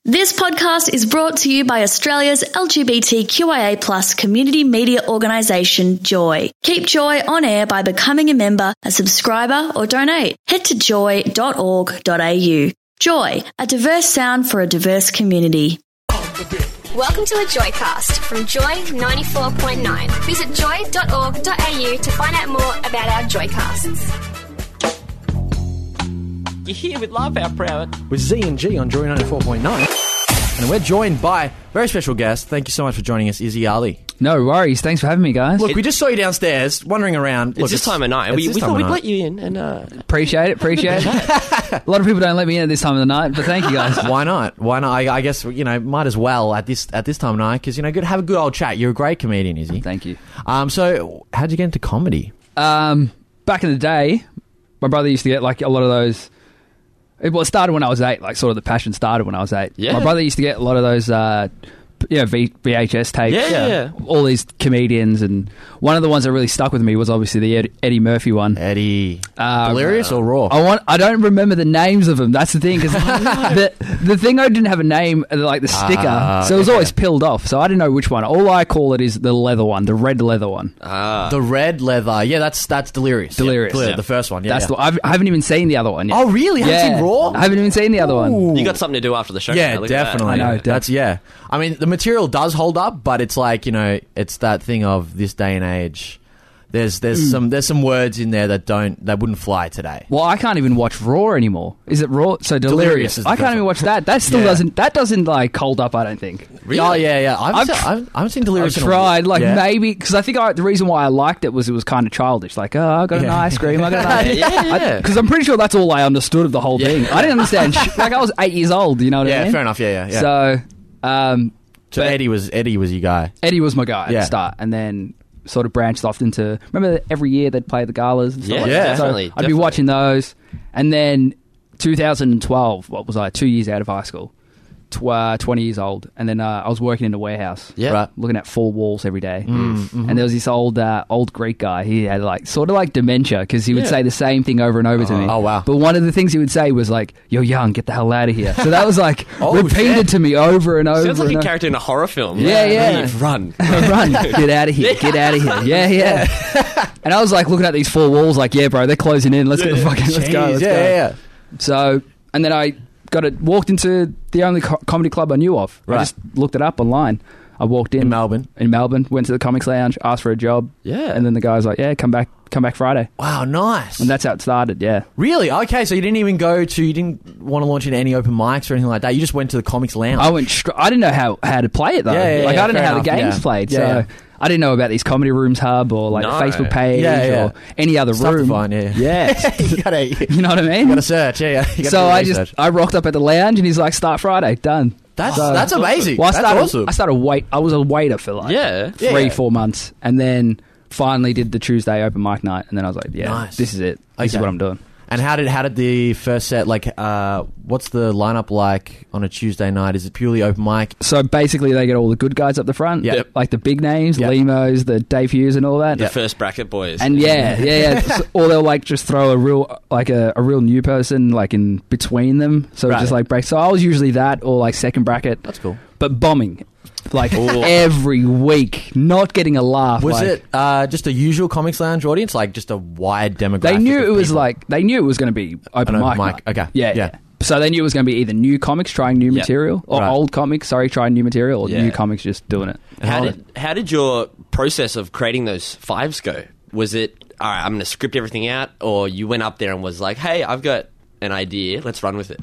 This podcast is brought to you by Australia's LGBTQIA+ community media organisation, Joy. Keep Joy on air by becoming a member, a subscriber or donate. Head to joy.org.au. Joy, a diverse sound for a diverse community. Welcome to a Joycast from Joy 94.9. Visit joy.org.au to find out more about our Joycasts. You're here with Love Our Proud. With Z and G on Joy 94.9. And we're joined by a very special guest. Thank you so much for joining us, Izzy Ali. No worries. Thanks for having me, guys. Look, we just saw you downstairs, wandering around. It's this time of night. We thought we'd let you in. And Appreciate it. A lot of people don't let me in at this time of the night, but thank you, guys. Why not? I guess, might as well at this time of night, because, good, have a good old chat. You're a great comedian, Izzy. Thank you. So, how'd you get into comedy? Back in the day, my brother used to get, a lot of those... Well, it started when I was 8, the passion started when I was 8. Yeah. My brother used to get a lot of those, VHS tapes. Yeah. All these comedians, and one of the ones that really stuck with me was obviously the Eddie Murphy one. Eddie. Delirious or Raw? I don't remember the names of them. That's the thing, because the thing I didn't have a name, the sticker, so it was always peeled off, so I didn't know which one. All I call it is the leather one, the red leather one. The red leather. Yeah, that's Delirious. Delirious. Yeah. The first one. Yeah, I haven't even seen the other one yet. Oh, really? Haven't seen Raw? I haven't even seen the other one. You got something to do after the show. Yeah, definitely. I know. That's I mean, the material does hold up, but it's it's that thing of this day and age. There's some words in there that wouldn't fly today. Well, I can't even watch Raw anymore. Is it Raw? So Delirious. I can't even watch that. That still doesn't hold up, I don't think. Really? Oh yeah. I haven't seen Delirious. I've tried, maybe, because I think the reason why I liked it was kind of childish. I got an ice cream. I got an ice cream. Because I'm pretty sure that's all I understood of the whole thing. I didn't understand. I was 8 years old. You know what I mean? Yeah, fair enough. Yeah. So, Eddie was your guy. Eddie was my guy at the start, and then sort of branched off into... Remember every year they'd play the galas and stuff like that? Definitely. So I'd be watching those, and then 2012, 2 years out of high school, 20 years old, and then I was working in a warehouse, looking at 4 walls every day. Mm-hmm. And there was this old Greek guy. He had sort of dementia, because he would say the same thing over and over to me. Oh wow! But one of the things he would say was "You're young, get the hell out of here." So that was repeated to me over and over. Sounds like a character in a horror film. Yeah. Leave, run, get out of here, get out of here. Yeah. And I was looking at these 4 walls, yeah, bro, they're closing in. Let's let's go. Let's go. So, and then I walked into the only comedy club I knew of. Right. I just looked it up online. I walked in Melbourne, went to the Comics Lounge, asked for a job. Yeah. And then the guy's like, "Yeah, come back Friday." Wow, nice. And that's how it started. Yeah. Really? Okay, so you didn't even you didn't want to launch into any open mics or anything like that. You just went to the Comics Lounge. I didn't know how to play it though. I didn't know how the game's played. So I didn't know about these Comedy Rooms Hub or the Facebook page or any other Stuff room. To find, Yeah. you know what I mean? You got to search. So I rocked up at the lounge and he's like, "Start Friday, done." That's amazing. Well, awesome. I was a waiter for 3-4 months, and then finally did the Tuesday open mic night, and then I was like, nice. This is it. This is what I'm doing. And how did the first set, what's the lineup like on a Tuesday night? Is it purely open mic? So basically they get all the good guys up the front, like the big names, Limos, the Dave Hughes and all that. The first bracket boys. And or they'll just throw a real new person in between them. So it just breaks. So I was usually that or second bracket. That's cool. But bombing. Every week, not getting a laugh. Was it just a usual Comics Lounge audience, just a wide demographic? They knew it was going to be open mic. Okay, yeah. So they knew it was going to be either new comics trying new material, or old comics, trying new material, or new comics just doing it. How did your process of creating those 5s go? Was it, all right, I'm going to script everything out, or you went up there and was like, "Hey, I've got an idea, let's run with it"?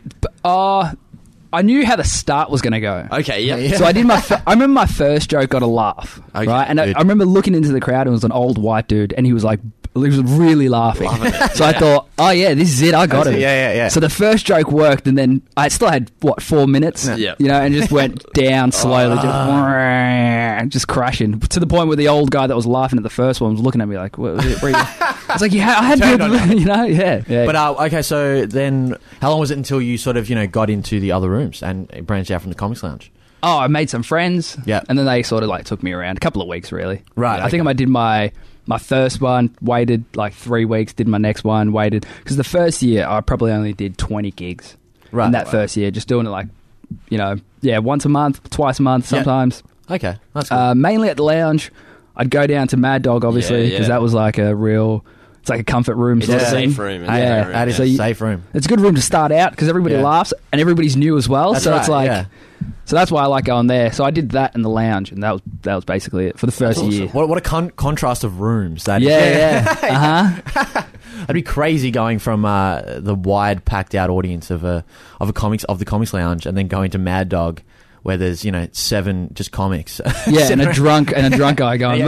I knew how the start was going to go. Okay, yeah. So I did I remember my first joke got a laugh, right? And I remember looking into the crowd, and it was an old white dude, and he was really laughing. So I thought, oh yeah, this is it, I got it. Yeah. So the first joke worked, and then I still had, 4 minutes? Yeah. And just went down slowly, just crashing, to the point where the old guy that was laughing at the first one was looking at me like, what, I was like, yeah, I had to, yeah. But, okay, so then how long was it until you sort of, got into the other rooms and branched out from the Comics Lounge? Oh, I made some friends. Yeah. And then they sort of took me around a couple of weeks, really. Right. I think I did my first one, waited 3 weeks, did my next one, waited. Because the first year, I probably only did 20 gigs. Right. In that first year, just doing it once a month, twice a month, sometimes. Okay, that's cool. Mainly at the lounge. I'd go down to Mad Dog, obviously, because that was like it's like a comfort room sort of thing. Safe room. That is a safe room. It's a good room to start out because everybody laughs and everybody's new as well. That's so right, it's like, so that's why I like going there. So I did that in the lounge, and that was basically it for the first year. What a contrast of rooms that is. Yeah. That'd be crazy going from the wide, packed out audience of the comics lounge, and then going to Mad Dog, where there's 7 just comics. Yeah, and a drunk guy going.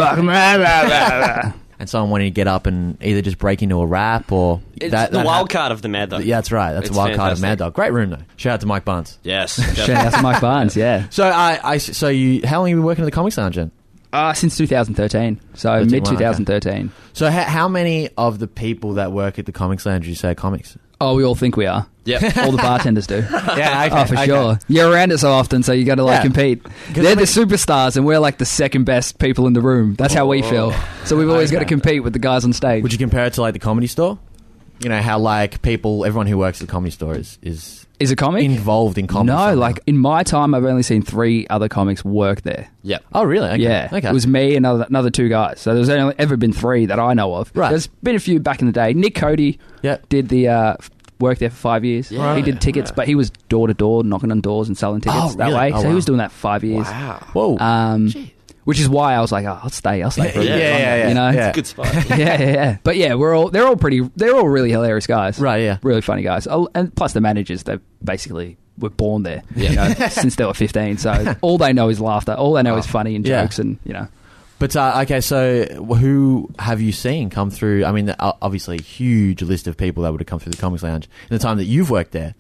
And someone wanting to get up and either just break into a rap or... It's the wild card of the Mad Dog. Yeah, that's right. That's the wild card of Mad Dog. Great room, though. Shout out to Mike Barnes. Yes. Shout out to Mike Barnes, yeah. So, how long have you been working at the Comics Lounge then? Since 2013. So, mid-2013. Okay. So, how many of the people that work at the Comics Lounge do you say are comics? Oh, we all think we are. Yeah. All the bartenders do. Yeah, okay. Oh, for sure. You're around it so often, so you got to compete. They're the superstars, and we're like the second best people in the room. That's how we feel. So we've always got to compete with the guys on stage. Would you compare it to like the Comedy Store? How like everyone who works at the Comedy Store is a comic involved in comedy? No, somehow? like in my time, I've only seen 3 other comics work there. Yeah. Oh, really? Okay. Yeah. Okay. It was me and another 2 guys. So there's only ever been 3 that I know of. Right. There's been a few back in the day. Nick Cody did the worked there for 5 years. Yeah. He did tickets, but he was door to door, knocking on doors and selling tickets that way. So he was doing that for 5 years. Wow. Whoa. Which is why I was like, I'll stay for a bit. Yeah. You know? It's a good spot. Yeah. But yeah, they're all really hilarious guys. Right, yeah. Really funny guys. And plus the managers, they basically were born there, since they were 15. So all they know is laughter. All they know is funny and jokes and, But, okay, so who have you seen come through? I mean, obviously a huge list of people that would have come through the Comics Lounge in the time that you've worked there.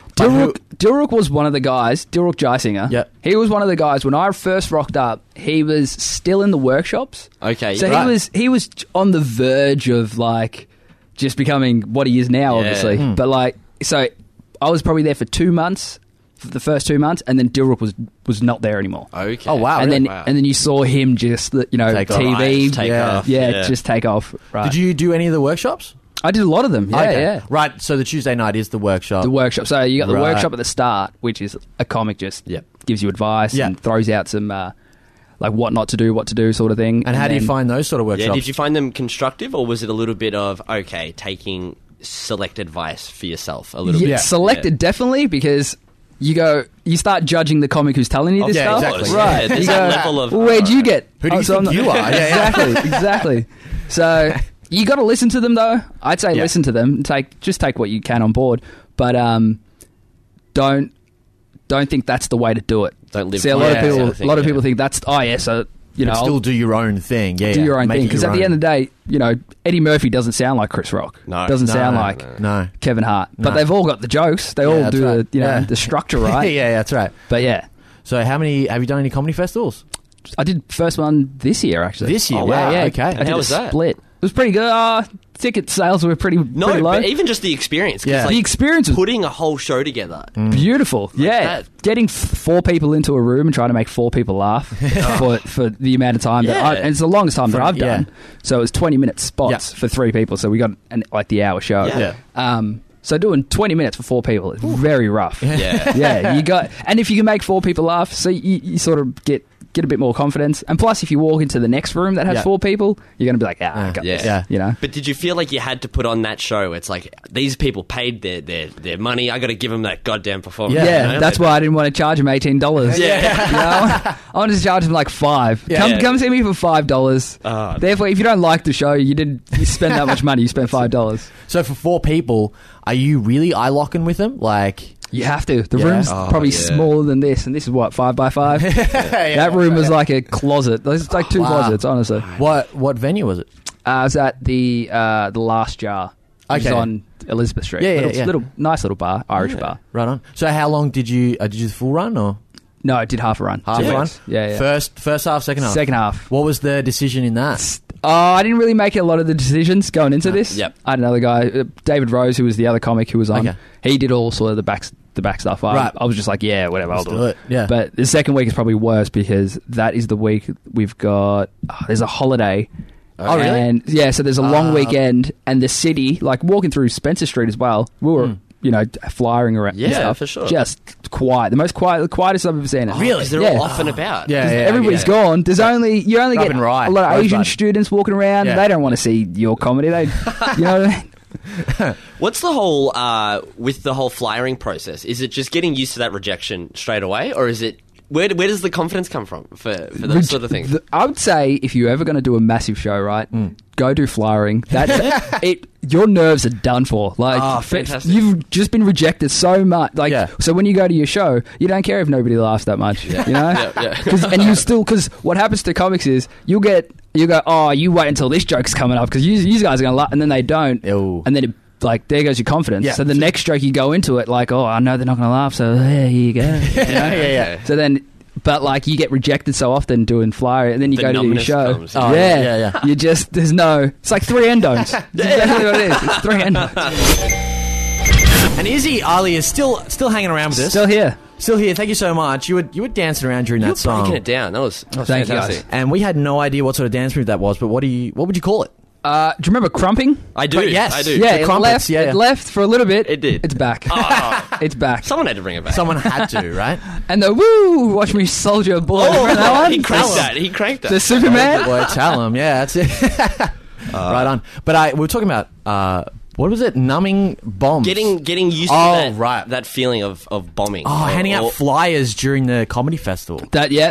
Dilruk was one of the guys, Dilruk Jaisinger. Yep. He was one of the guys, when I first rocked up, he was still in the workshops. Okay. So he was on the verge of, like, just becoming what he is now, obviously. But, like, so I was probably there for 2 months, for the first 2 months, and then Dilruk was not there anymore. Okay. Oh, wow. And Really? then you saw him just, TV, Take off. just take off. Right. Did you do any of the workshops? I did a lot of them. Yeah, Okay. yeah. Right, so the Tuesday night is the workshop. The workshop. So you got the Right. workshop at the start, which is a comic just gives you advice and throws out some like what not to do, what to do sort of thing. And how do you find those sort of workshops? Yeah, did you find them constructive, or was it a little bit of, taking select advice for yourself a little bit? Selected, definitely, because you start judging the comic who's telling you this stuff. Exactly. Right. Yeah, there's You that level of... where'd you get? Who do you think you are? Exactly. So you got to listen to them, though. I'd say listen to them. Just take what you can on board, but don't think that's the way to do it. Don't live. See, a lot of people think that's so still do your own thing. do your own Make thing, it because your at the own. end of the day, Eddie Murphy doesn't sound like Chris Rock. No. Doesn't sound like Kevin Hart. But they've all got the jokes. They all that's do right. the structure right. Yeah, that's right. But yeah, So have you done any comedy festivals? I did first one this year, actually. This year? Oh, Wow, yeah. okay. I And did how a was that? split. It was pretty good. Ticket sales were pretty low. but even just the experience. 'Cause, Yeah. like, The experience was putting a whole show together. beautiful. Yeah, that. getting 4 people into a room and trying to make 4 people laugh for the amount of time and it's the longest time that I've done. So it was 20-minute spots for 3 people. So we got the hour show. Yeah. So doing 20 minutes for 4 people is very rough. Yeah. Yeah, and if you can make 4 people laugh, so you sort of get a bit more confidence. And plus, if you walk into the next room that has 4 people, you're going to be like, I got this. Yeah. But did you feel like you had to put on that show? It's like, these people paid their money. I got to give them that goddamn performance. Yeah, that's why I didn't want to charge them $18. Yeah. I wanted to charge them like $5. Come see me for $5. Therefore, if you don't like the show, you spend that much money. You spend $5. So for 4 people, are you really eye locking with them? Like, you have to. The room's probably smaller than this, and this is what, 5 by 5. That room was like a closet. It's like 2 closets, honestly. what venue was it? I was at the Last Jar. Which is on Elizabeth Street. Nice little bar, Irish bar. Right on. So how long did you do the full run or? No, I did half a run. Half a run? Yeah. First half, second half? Second half. What was the decision in that? I didn't really make a lot of the decisions going into this. Yep. I had another guy, David Rose, who was the other comic who was on. Okay. He did all sort of the back stuff. I was just like, whatever, I'll do it. Yeah. But the second week is probably worse because that is the week we've got. There's a holiday. Oh, really? And so there's a long weekend, and the city, like walking through Spencer Street as well. We were, flying around. Yeah, and stuff, for sure. Just quiet. The quietest I've ever seen it. Really? They're Yeah. all off and about. Yeah. Everybody's gone. You only Rub get and rye. a lot of Asian Rosebud. students walking around. Yeah. They don't want to see your comedy. They, you know what I mean? What's the whole with the whole flyering process? Is it just getting used to that rejection straight away, or is it where does the confidence come from for those sort of things? I would say if you're ever going to do a massive show, right, go do flyering. Your nerves are done for. Like, Oh, fantastic. you've just been rejected so much. Like, Yeah. so when you go to your show, you don't care if nobody laughs that much. You know, Yeah. And you still, because what happens to comics is you go, oh, you wait until this joke's coming up because you guys are going to laugh, and then they don't, Ew. and then it. Like, there goes your confidence. Yeah. So the next joke you go into it like, oh, I know they're not going to laugh, so there you go. Yeah. So then, but like, you get rejected so often doing flyer, and then you The go to your numbness show. comes. Oh, yeah. You just, it's like 3 endones. That's exactly what it is. It's 3 endones. And Izzy Ali is still hanging around with us. Still here. Still here. Thank you so much. You were dancing around during You were that song. breaking it down. That was Thank you, fantastic. guys. And we had no idea what sort of dance move that was, but what would you call it? Do you remember crumping? I do. But yes. I do. Yeah, The it crumpets, left. yeah. It left for a little bit. It did. It's back. Oh, It's back. someone had to bring it back. Someone had to, right? And the woo, watch me soldier a bullet. Remember that one? He cranked that. He cranked that. The Superman. Boy, tell him. Yeah, that's it. Right on. But we were talking about what was it? Numbing bombs. Getting used to Oh, that, right. that feeling of bombing. Oh, handing out flyers during the comedy festival.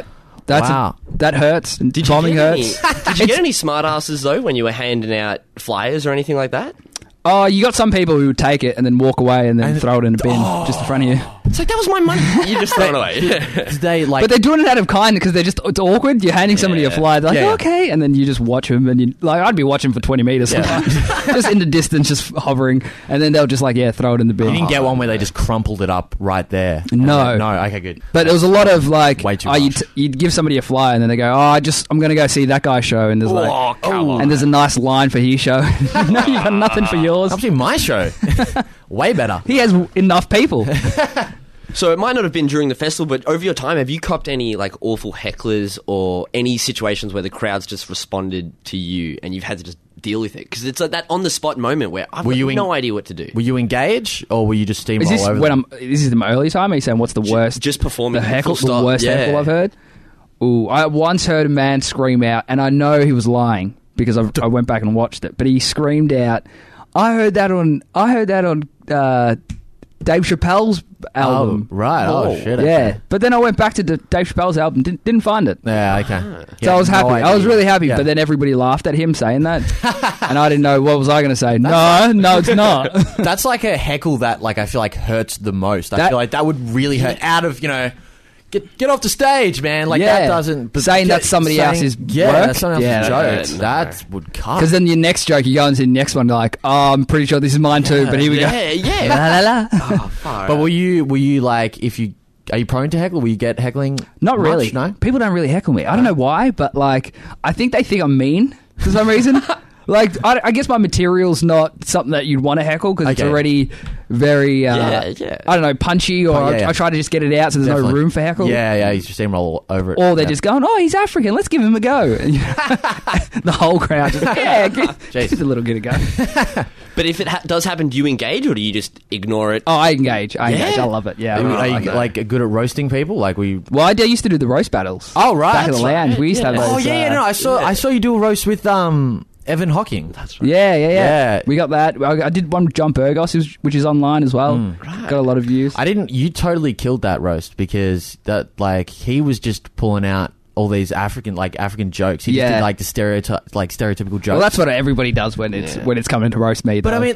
Wow. That hurts. Did you Bombing get hurts. Did you get any smart asses though when you were handing out flyers or anything like that? Oh, you got some people who would take it and then walk away and then throw it in a bin just in front of you. It's like that was my money. You just throw it away. Did they like? But they're doing it out of kindness because it's awkward. You're handing somebody a flyer. They're like, Yeah. okay. And then you just watch them. And I'd be watching for 20 meters. Just in the distance, just hovering. And then they'll just throw it in the bin. you didn't get one where they just crumpled it up right there. No. No. Okay, good. But it was a lot of Way too much. you'd give somebody a flyer and then they go, I'm going to go see that guy's show. And there's come on. and there's a nice line for his show. No, you've got nothing for yours. I've seen my show. Way better. He has enough people. So it might not have been during the festival, but over your time, have you copped any awful hecklers or any situations where the crowds just responded to you and you've had to just deal with it? Because it's like that on the spot moment where I've got no idea what to do. Were you engaged or were you just steamroll Is this over when them? this is my early time? Are you saying what's the worst? Just performing the heckle, full the stop. worst Yeah. heckle I've heard. Ooh, I once heard a man scream out, and I know he was lying because I went back and watched it. But he screamed out, "I heard that on Dave Chappelle's album." Oh, right. Oh, shit. Yeah, Okay. but then I went back to Dave Chappelle's album, didn't find it. Yeah, okay. So I was happy. I was really happy, Yeah. but then everybody laughed at him saying that, and I didn't know what was I going to say. No, it's not. That's like a heckle that I feel like hurts the most. I feel like that would really hurt. Out of get off the stage, man. That doesn't. But saying that's somebody else's work. that's somebody else's Yeah, joke. no. That would cut. Because then your next joke, you go into the next one, you're like, oh, I'm pretty sure this is mine too, but here we go. Yeah. La, la, la. Oh, far But out. were you are you prone to heckle? Will you get heckling? Not much? really. No. People don't really heckle me. I don't know why, but I think they think I'm mean for some reason. I guess my material's not something that you'd want to heckle because it's Okay. already very, Yeah. I don't know, punchy, or I try to just get it out so there's Definitely. no room for heckle. Yeah. You just steamroll over it. Or they're Yeah. just going, oh, he's African, let's give him a go. And, the whole crowd just, give a little bit of go. But if it does happen, do you engage or do you just ignore it? Oh, I engage. I love it. Yeah. Are I you like it. good at roasting people? Well, Well, I used to do the roast battles. Oh, right. Back in the That's lounge, right. we used to have Yeah. those. Oh no! I saw you do a roast with Evan Hocking. That's right. Yeah. We got that. I did one with John Burgos, which is online as well. Got a lot of views. You totally killed that roast because he was just pulling out all these African jokes. He just did the stereotypical jokes. Well, that's what everybody does when it's coming to roast me. But though.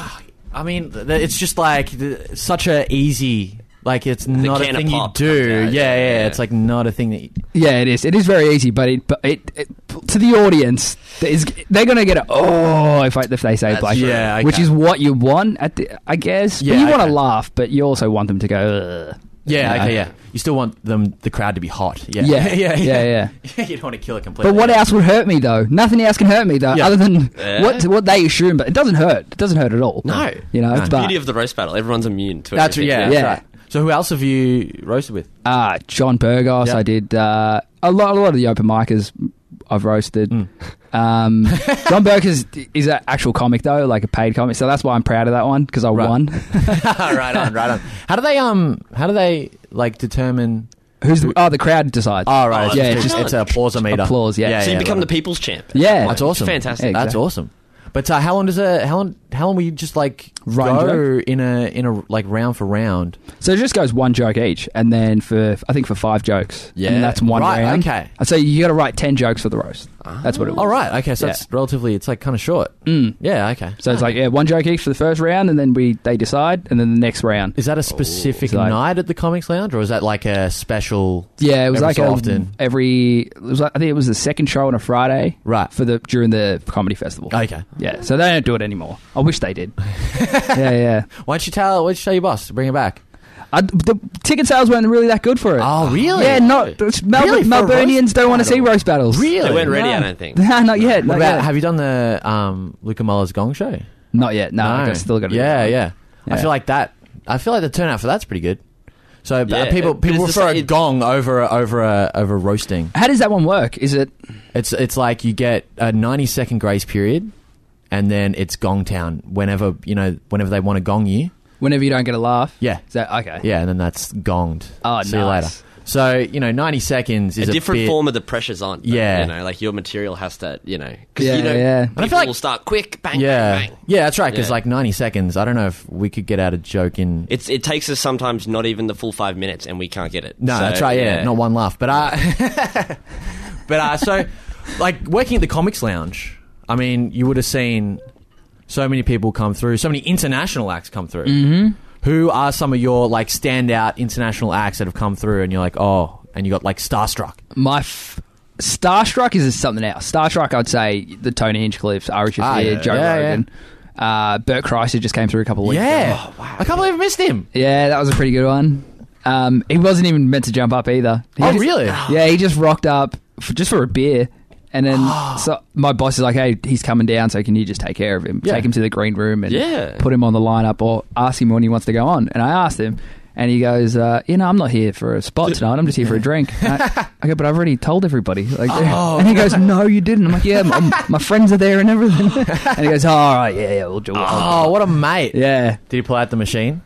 it's just such a easy. It's not a can of thing you pop do. comes out, Yeah. It's not a thing that. Yeah, it is. It is very easy, but it to the audience, they're gonna get if they say That's black, true. Yeah, which okay. is what you want I guess. Yeah, but you want to okay. laugh, but you also want them to go. Ugh. Yeah. You know? Okay. Yeah. You still want the crowd to be hot. Yeah. Yeah. yeah. You don't want to kill it completely. But what else would hurt me though? Nothing else can hurt me though, Yeah. other than Yeah. what they assume. But it doesn't hurt. It doesn't hurt at all. No. you know. No. But, Beauty of the roast battle. Everyone's immune to That's everything. yeah. Yeah. That's right. So who else have you roasted with? John Burgos. Yeah. I did a lot of the open micers. I've roasted. John Burke is an actual comic though, like a paid comic. So that's why I'm proud of that one because I won. Right on. How do they like determine? The crowd decides. Oh, right. Yeah, it's a applause meter. Applause, yeah. So you become the people's champ. Yeah. That's awesome. Fantastic. Yeah, That's awesome. But how long will you just like Run go in a like round for round? So it just goes one joke each, and then for 5 jokes, and that's one round. Okay. So you got to write 10 jokes for the roast. That's what it was. All right. Okay. So it's relatively. It's like kind of short. Yeah. Okay. So it's like one joke each for the first round, and then they decide, and then the next round. Is that a specific night at the Comics Lounge, or is that like a special? Yeah, it was every like so often. I think it was the second show on a Friday, right? During the comedy festival. Okay. Yeah. So they don't do it anymore. I wish they did. Yeah. Why don't you tell your boss to bring it back? The ticket sales weren't really that good for it. Oh, really? Yeah, Melburnians don't want to see roast battles. Really? They weren't ready, I don't think. No, not yet. Have you done the Luca Muller's Gong Show? Not yet. No. I still got to do that. Yeah. I feel like the turnout for that's pretty good. So people prefer a gong over roasting. How does that one work? Is it? It's like you get a 90-second grace period, and then it's Gong Town whenever they want to gong you. Whenever you don't get a laugh? Yeah. Is that okay? Yeah, and then that's gonged. Oh, See you later. So, 90 seconds is a different bit, form of the pressure's on. Yeah. Like your material has to, because yeah. people will start quick, bang, bang, bang. Yeah, that's right, because like 90 seconds, I don't know if we could get out a joke in... It takes us sometimes not even the full 5 minutes and we can't get it. No, that's right, yeah, not one laugh. But, so, like, working at the Comics Lounge, I mean, you would have seen so many people come through, so many international acts come through. Mm-hmm. Who are some of your like standout international acts that have come through, and you're like, oh, and you got like starstruck? My starstruck is something else. Starstruck, I'd say the Tony Hinchcliffes, Ari Shaffir, Joe Rogan. Bert Kreischer just came through a couple of weeks ago. Oh, wow. I can't believe I missed him. Yeah, that was a pretty good one. He wasn't even meant to jump up either. Really? Yeah, he just rocked up just for a beer. And then so my boss is like, hey, he's coming down, so can you just take care of him? Take him to the green room and put him on the lineup, or ask him when he wants to go on. And I asked him, and he goes, I'm not here for a spot tonight. I'm just here for a drink. I go, but I've already told everybody. And he goes, no, you didn't. I'm like, yeah, my friends are there and everything. And he goes, all right, yeah, we'll do it. Oh, what a mate. Yeah. Did he pull out the machine?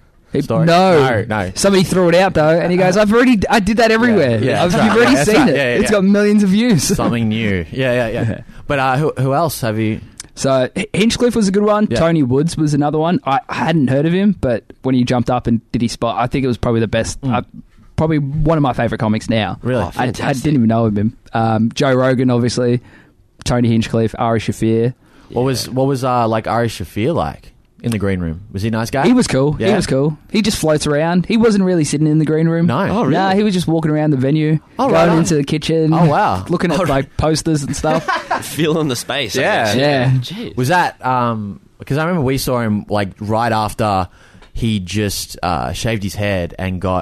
No. Somebody threw it out though, and he goes, I did that everywhere. Yeah, you've already seen it. It's got millions of views. Something new. Yeah. But who else have you? So Hinchcliffe was a good one. Yeah. Tony Woods was another one. I hadn't heard of him, but when he jumped up and did his spot, I think it was probably the best. Probably one of my favourite comics now. Really? I didn't even know of him. Joe Rogan, obviously. Tony Hinchcliffe, Ari Shaffir. What was like Ari Shaffir like in the green room? Was he a nice guy? He was cool. Yeah. He was cool. He just floats around. He wasn't really sitting in the green room. No. Oh, really? Nah, he was just walking around the venue, going into the kitchen. Oh, wow. Looking at like posters and stuff. Feeling the space. Yeah. Jeez. Was that because I remember we saw him like right after he just shaved his head and got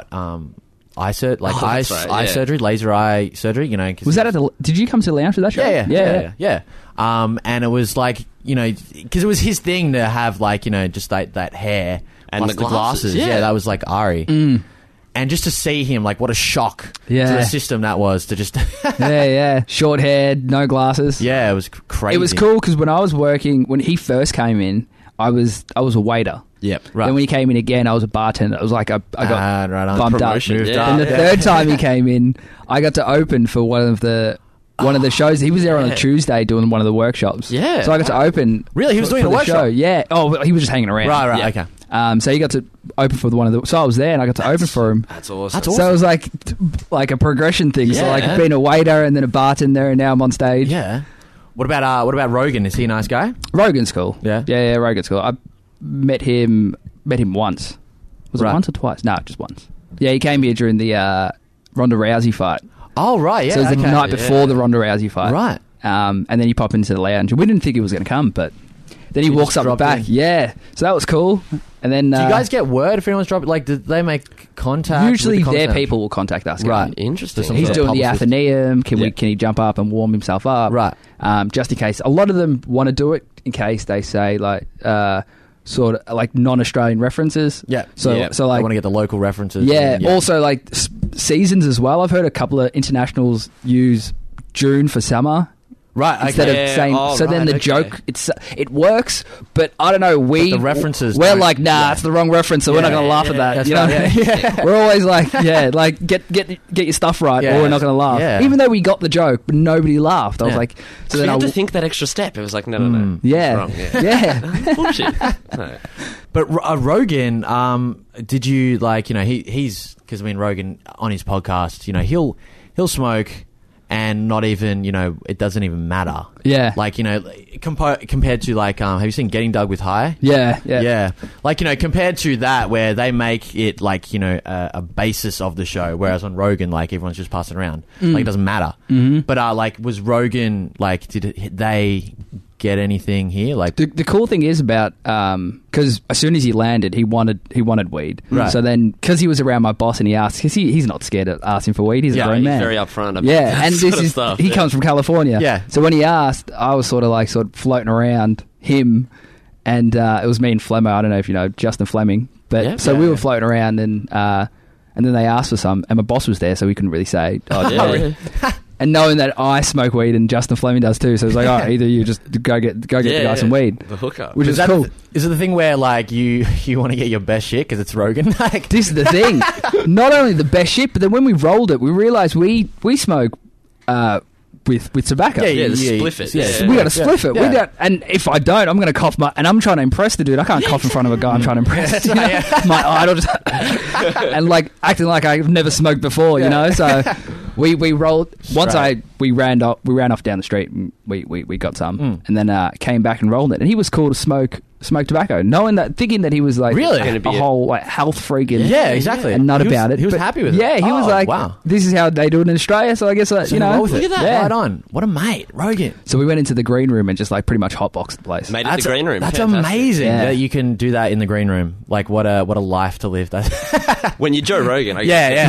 eye surgery, laser eye surgery. Was that at the? Did you come to the lounge for that show? Yeah. And it was like, because it was his thing to have like, just that hair and plus the glasses. Yeah, that was like Ari. And just to see him, like, what a shock to the system that was to just... yeah. Short haired, no glasses. Yeah, it was crazy. It was cool because when I was working, when he first came in, I was a waiter. Yep, right. Then when he came in again, I was a bartender. It was like I got bumped up. And the third time he came in, I got to open for one of the shows. He was there on a Tuesday doing one of the workshops. Yeah. So I got to open. Really? He was doing a workshop? Show. Yeah. Oh, he was just hanging around. Right, yeah. okay. So he got to open for one of the... So I was there and I got to open for him. That's awesome. So it was like a progression thing. Yeah. So like being a waiter and then a bartender and now I'm on stage. Yeah. What about Rogan? Is he a nice guy? Rogan's cool. Yeah? Yeah, Rogan's cool. I met him once. Was it once or twice? No, just once. Yeah, he came here during the Ronda Rousey fight. Oh, right, yeah. So it was the night before the Ronda Rousey fight. Right. And then he popped into the lounge. We didn't think he was going to come, but then he walks up the back. In. Yeah. So that was cool. And then... do you guys get word if anyone's dropping... Like, did they make contact? Usually their people will contact us. Right. Interesting. He's doing the Athenaeum. Can he jump up and warm himself up? Right. Just in case. A lot of them want to do it in case they say, like... sort of like non-Australian references. Yeah. So like I want to get the local references. Yeah. Also like seasons as well. I've heard a couple of internationals use June for summer Right, instead okay. of saying. So then the joke, it works, but I don't know. The references. We're like, nah, it's the wrong reference, so we're not going to laugh at that. You know, we're always like, like get your stuff right, or we're not going to laugh. Yeah. Even though we got the joke, but nobody laughed. I was like, so then I had to think that extra step. It was like, no, yeah, wrong. Yeah. Bullshit. No. But Rogan, did you like? You know, he's because Rogan on his podcast, you know, he'll smoke. And not even, you know, it doesn't even matter. Yeah. Like, you know, compared to, like, have you seen Getting Dug with High? Yeah. Like, you know, compared to that, where they make it, like, you know, a basis of the show, whereas on Rogan, like, everyone's just passing around. Like, it doesn't matter. Mm-hmm. But, like, was Rogan, like, did they get anything here? Like the cool thing is about because as soon as he landed, he wanted weed. Right. So then, because he was around my boss and he asked, because he's not scared to ask him for weed. He's a grown man. He's very upfront. And this is stuff, he comes from California. Yeah. So when he asked, I was sort of floating around him, and it was me and Flemmo. I don't know if you know Justin Fleming, but we were floating around, and then they asked for some, and my boss was there, so we couldn't really say. And knowing that I smoke weed and Justin Fleming does too, so it's like, either you just go get the guy some weed, the hookup, which is cool. Is it the thing where like you want to get your best shit because it's Rogan? Like this is the thing. Not only the best shit, but then when we rolled it, we realised we smoke with tobacco. Spliff it. We got to spliff it. Yeah. We don't, and if I don't, I'm going to cough and I'm trying to impress the dude. I can't cough in front of a guy I'm trying to impress. You know? My idol just and like acting like I've never smoked before, you know. So we rolled once. We ran off down the street and we got some, and then came back and rolled it. And he was cool to smoke tobacco, thinking that he was like really a whole like health freak and exactly, and not about it. He was happy with it. Yeah, he was like, wow, this is how they do it in Australia. So I guess you know, look at that. Yeah. Right on. What a mate, Rogan. So we went into the green room and just like pretty much hotboxed the place. Made it the green room. That's amazing that you can do that in the green room. Like what a life to live. When you're Joe Rogan,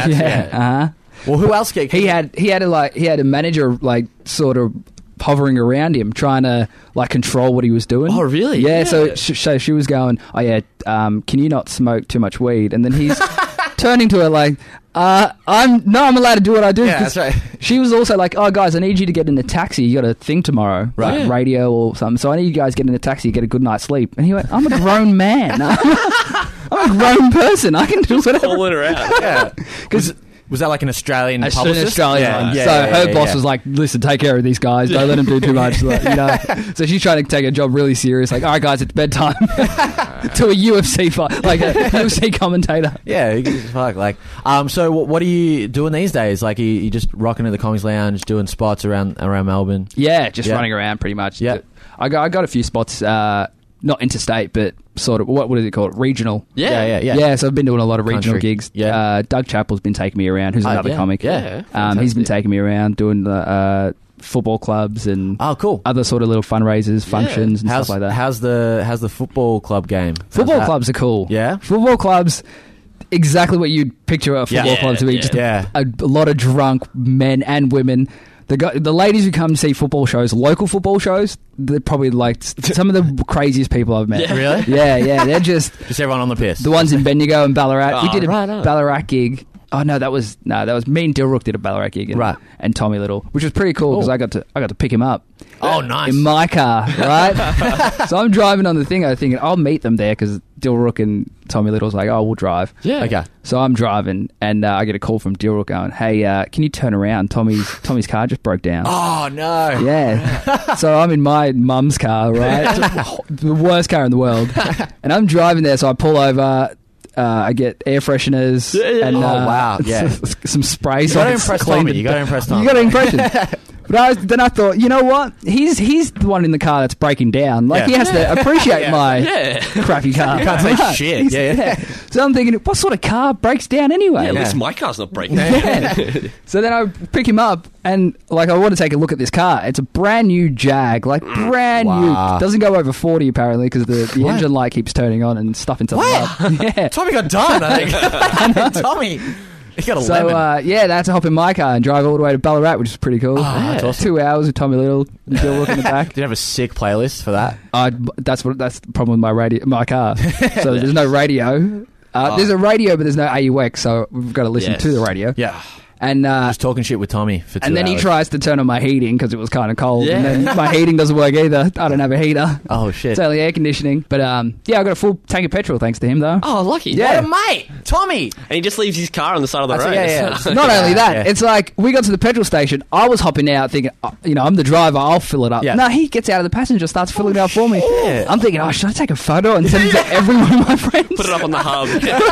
Well, who else? He had a manager like sort of hovering around him, trying to like control what he was doing. Oh, really? Yeah. So she was going, can you not smoke too much weed? And then he's turning to her like, I'm allowed to do what I do. Yeah, that's right. She was also like, oh guys, I need you to get in a taxi. You got a thing tomorrow, right? Like radio or something. So I need you guys to get in a taxi, get a good night's sleep. And he went, I'm a grown man. I'm a grown person. I can do whatever. Pull it around. Yeah. Because. Was that like an Australian publicist? An Australian one. Her boss was like, listen, take care of these guys. Don't let them do too much. Like, you know. So she's trying to take her job really serious. Like, all right, guys, it's bedtime. To a UFC fight. Like a UFC commentator. Yeah, fuck. Like, so what are you doing these days? Like, you just rocking at the Comics Lounge, doing spots around Melbourne? Yeah, just running around pretty much. Yeah. I got a few spots, not interstate, but sort of, what is it called? Regional. Yeah. So I've been doing a lot of regional Country. gigs. Yeah. Doug Chappell's been taking me around, who's another comic. Yeah. He's been taking me around doing the football clubs and cool. Other sort of little fundraisers, functions and stuff like that. How's the football club game? Football clubs are cool. Yeah? Football clubs, exactly what you'd picture a football club to be. Just a lot of drunk men and women. The ladies who come to see football shows, local football shows, they're probably like some of the craziest people I've met. Yeah. Really? Yeah. They're just everyone on the piss. The ones in Bendigo and Ballarat. We did a Ballarat gig. Oh no, that was me and Dilrook did a Ballarat gig, and Tommy Little, which was pretty cool because I got to pick him up. Oh, nice! In my car, right? So I'm driving on the thing. I was thinking I'll meet them there because Dilrook and Tommy Little's like, we'll drive. Yeah. Okay. So I'm driving, and I get a call from Dilrook going, "Hey, can you turn around? Tommy's car just broke down." Oh no! Yeah. So I'm in my mum's car, right? The worst car in the world, and I'm driving there. So I pull over. I get air fresheners and some spray. You got to impress Tommy. You got to impress Tommy. You got to impress him. But then I thought, you know what? He's the one in the car that's breaking down. Like he has to appreciate my crappy car. You can't say shit. Yeah. So I'm thinking, what sort of car breaks down anyway? At least my car's not breaking down. So then I pick him up and like I want to take a look at this car. It's a brand new Jag, like brand new. Doesn't go over 40 apparently because the engine light keeps turning on and stuff into the Yeah. Tommy got done. I think. Tommy. He got a lemon. I had to hop in my car and drive all the way to Ballarat, which is pretty cool. That's awesome. 2 hours with Tommy Little, Dilrook in the back. Did you have a sick playlist for that? That's the problem with my car. So there's no radio. There's a radio, but there's no AUX, so we've got to listen to the radio. Yeah. And Just talking shit with Tommy for 2 hours. and then he tries to turn on my heating because it was kind of cold. Yeah. And then my heating doesn't work either. I don't have a heater. Oh, shit. It's only air conditioning. But yeah, I got a full tank of petrol thanks to him though. Oh, lucky. Yeah. What a mate! Tommy! And he just leaves his car on the side of the road. Yeah. Not only that, Yeah. it's like we got to the petrol station. I was hopping out thinking, I'm the driver. I'll fill it up. Yeah. No, he gets out of the passenger, starts filling it up for me. shit. I'm thinking, should I take a photo and send it to every one of my friends? Put it up on the hub.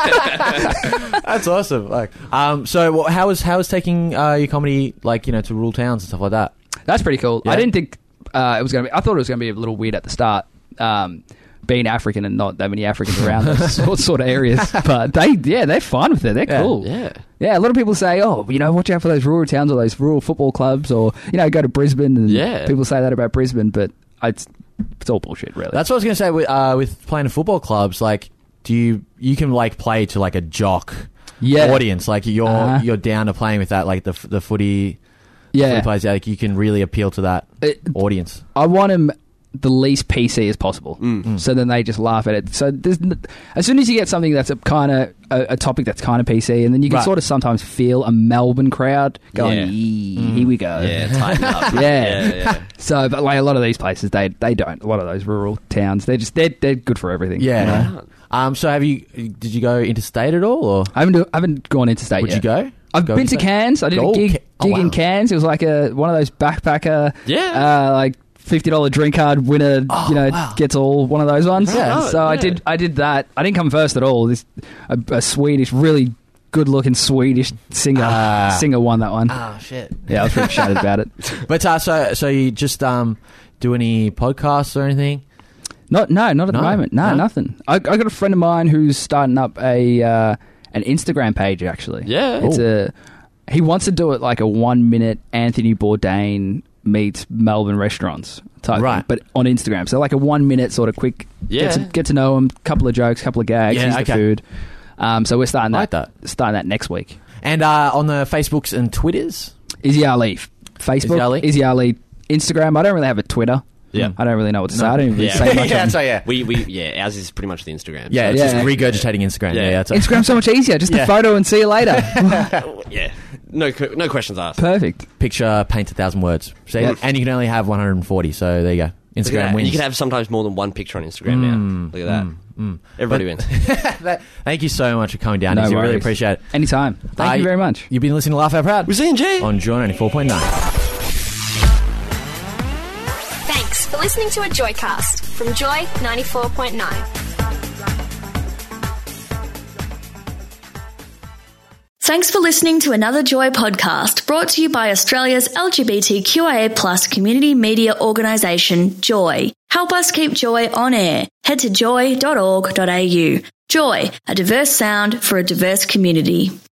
That's awesome. Like, so how was taking your comedy to rural towns and stuff like that? That's pretty cool. Yeah. I didn't think it was going to be. I thought it was going to be a little weird at the start, being African and not that many Africans around those sort of areas. But they're fine with it. They're cool. Yeah. Yeah, a lot of people say, watch out for those rural towns or those rural football clubs, or go to Brisbane. And people say that about Brisbane, but it's all bullshit, really. That's what I was going to say with playing in football clubs. Like, you can play to a jock audience. Like you're down to playing with that, like the footy. Yeah, footy players. Like you can really appeal to that audience. I want him the least PC as possible, so then they just laugh at it. So as soon as you get something that's a kind of a topic that's kind of PC, and then you can sort of sometimes feel a Melbourne crowd going, "Here we go." Yeah, tighten up. Yeah. So, but a lot of these places, they don't. A lot of those rural towns, they're good for everything. Yeah. So did you go interstate at all? Or I haven't gone interstate would yet. you go? I've been to Cairns. I did a gig in Cairns. It was like one of those backpacker, $50 drink card winner. Gets all one of those ones. Yeah. So I did that. I didn't come first at all. A Swedish, really good looking Swedish singer won that one. Oh shit. Yeah, I was pretty excited about it. But so you just do any podcasts or anything? Not at the moment. No, nothing. I got a friend of mine who's starting up an Instagram page, actually. Yeah. It's he wants to do it like a 1 minute Anthony Bourdain meets Melbourne restaurants type thing, but on Instagram. So like a 1 minute sort of quick get to know him, couple of jokes, couple of gags, here's the food. So we're starting that next week. And on the Facebooks and Twitters? Izzy Ali. Facebook, Izzy Ali. Instagram, I don't really have a Twitter. Yeah. I don't really know what to say. I don't even say much on We ours is pretty much the Instagram. Yeah, it's just regurgitating Instagram. Yeah, Instagram's so much easier. Just a photo and see you later. Yeah. No questions asked. Perfect. Picture paints 1,000 words. So, and you can only have 140, so there you go. Instagram wins. You can have sometimes more than one picture on Instagram now. Look at that. Everybody wins. Thank you so much for coming down. I really appreciate it. Anytime. Thank you very much. You've been listening to Laugh Out Proud with Z&G on Joy 94.9. Thanks for listening to a Joycast from Joy 94.9. Thanks for listening to another Joy podcast brought to you by Australia's LGBTQIA+ community media organisation, Joy. Help us keep Joy on air. Head to joy.org.au. Joy, a diverse sound for a diverse community.